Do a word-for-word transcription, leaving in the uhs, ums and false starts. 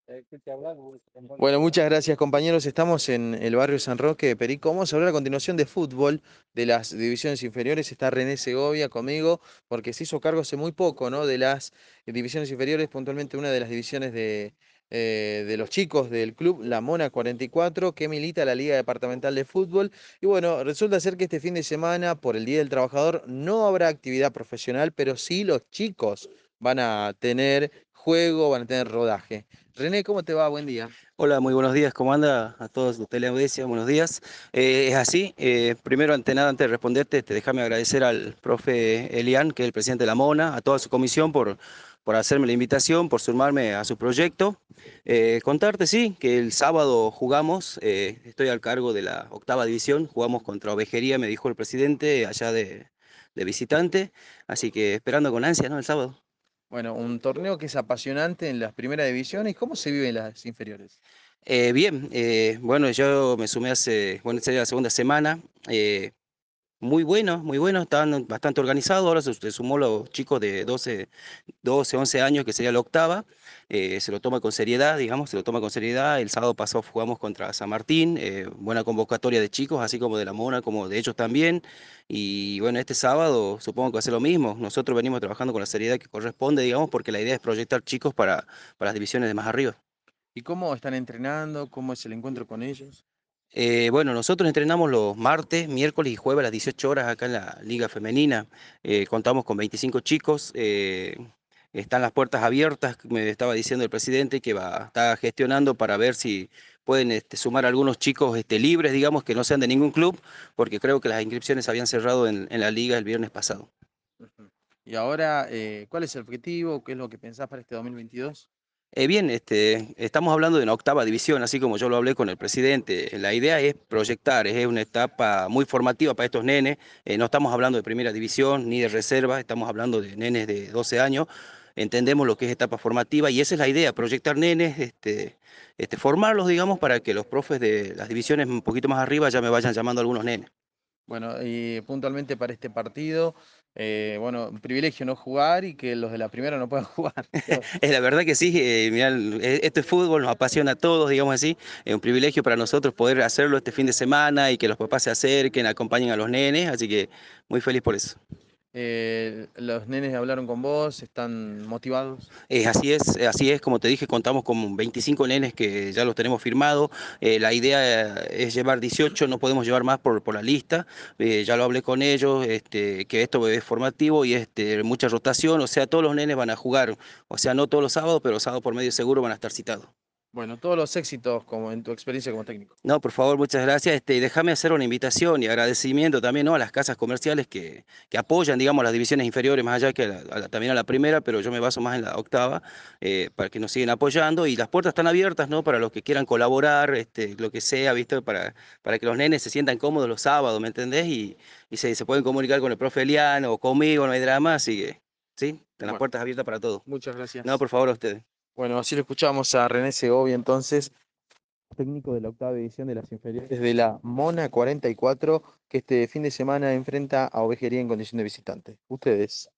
Bueno, muchas gracias compañeros. Estamos en el barrio San Roque de Perico. Vamos a hablar a continuación de fútbol, de las divisiones inferiores. Está René Segovia conmigo, porque se hizo cargo hace muy poco, ¿no? De las divisiones inferiores, puntualmente una de las divisiones de, eh, de los chicos del club, la Mona cuarenta y cuatro, que milita la Liga Departamental de Fútbol. Y bueno, resulta ser que este fin de semana, por el Día del Trabajador, no habrá actividad profesional, pero sí los chicos van a tener juego, van a tener rodaje. René, ¿cómo te va? Buen día. Hola, muy buenos días, ¿cómo anda? A todos los teleaudiencia, buenos días. Eh, es así, eh, primero, ante nada, antes de responderte, te déjame agradecer al profe Elian, que es el presidente de la MONA, a toda su comisión por, por hacerme la invitación, por sumarme a su proyecto. Eh, contarte, sí, que el sábado jugamos, eh, estoy al cargo de la octava división, jugamos contra Ovejería, me dijo el presidente, allá de, de visitante, así que esperando con ansia, ¿no? El sábado. Bueno, un torneo que es apasionante en las primeras divisiones. ¿Cómo se vive en las inferiores? Eh, bien, eh, bueno, yo me sumé hace, bueno, esta es la segunda semana. eh, Muy bueno, muy bueno, estaban bastante organizados. Ahora se, se sumó los chicos de doce, doce, once años, que sería la octava. Eh, se lo toma con seriedad, digamos, se lo toma con seriedad. El sábado pasado jugamos contra San Martín, eh, buena convocatoria de chicos, así como de la Mona, como de ellos también. Y bueno, este sábado supongo que va a ser lo mismo. Nosotros venimos trabajando con la seriedad que corresponde, digamos, porque la idea es proyectar chicos para, para las divisiones de más arriba. ¿Y cómo están entrenando? ¿Cómo es el encuentro con ellos? Eh, bueno, nosotros entrenamos los martes, miércoles y jueves a las dieciocho horas acá en la Liga Femenina. Eh, contamos con veinticinco chicos. Eh, están las puertas abiertas. Me estaba diciendo el presidente que va, está gestionando para ver si pueden este, sumar algunos chicos este, libres, digamos, que no sean de ningún club, porque creo que las inscripciones habían cerrado en, en la liga el viernes pasado. Ujú. Y ahora, eh, ¿cuál es el objetivo? ¿Qué es lo que pensás para este dos mil veintidós? Eh, bien, este, estamos hablando de una octava división, así como yo lo hablé con el presidente. La idea es proyectar, es una etapa muy formativa para estos nenes. Eh, no estamos hablando de primera división ni de reserva, estamos hablando de nenes de doce años. Entendemos lo que es etapa formativa y esa es la idea, proyectar nenes, este, este, formarlos, digamos, para que los profes de las divisiones un poquito más arriba ya me vayan llamando algunos nenes. Bueno, y puntualmente para este partido, eh, bueno, un privilegio no jugar y que los de la primera no puedan jugar. Es la verdad que sí, eh, mirá, el- eh, esto es fútbol, nos apasiona a todos, digamos así. Es un privilegio para nosotros poder hacerlo este fin de semana y que los papás se acerquen, acompañen a los nenes, así que muy feliz por eso. Eh, los nenes hablaron con vos, están motivados. Eh, así es, eh, así es, como te dije, contamos con veinticinco nenes que ya los tenemos firmados. Eh, la idea eh, es llevar dieciocho, no podemos llevar más por, por la lista. Eh, ya lo hablé con ellos, este, que esto es formativo y este, mucha rotación, o sea, todos los nenes van a jugar, o sea, no todos los sábados, pero sábado por medio seguro van a estar citados. Bueno, todos los éxitos como en tu experiencia como técnico. No, por favor, muchas gracias. Este, y déjame hacer una invitación y agradecimiento también, ¿no? A las casas comerciales que, que apoyan, digamos, las divisiones inferiores, más allá que a la- a la- también a la primera, pero yo me baso más en la octava, eh, para que nos sigan apoyando. Y las puertas están abiertas, ¿no? Para los que quieran colaborar, este, lo que sea, ¿viste? Para, para que los nenes se sientan cómodos los sábados, ¿me entendés? Y, y se, se pueden comunicar con el profe Eliano o conmigo, no hay drama, así que, ¿sí? Están las Bueno, puertas abiertas para todo. muchas No, gracias. por favor, a ustedes. Bueno, así lo escuchamos a René Segovia entonces, técnico de la octava división de las inferiores de la Mona cuarenta y cuatro, que este fin de semana enfrenta a Ovejería en condición de visitante. Ustedes.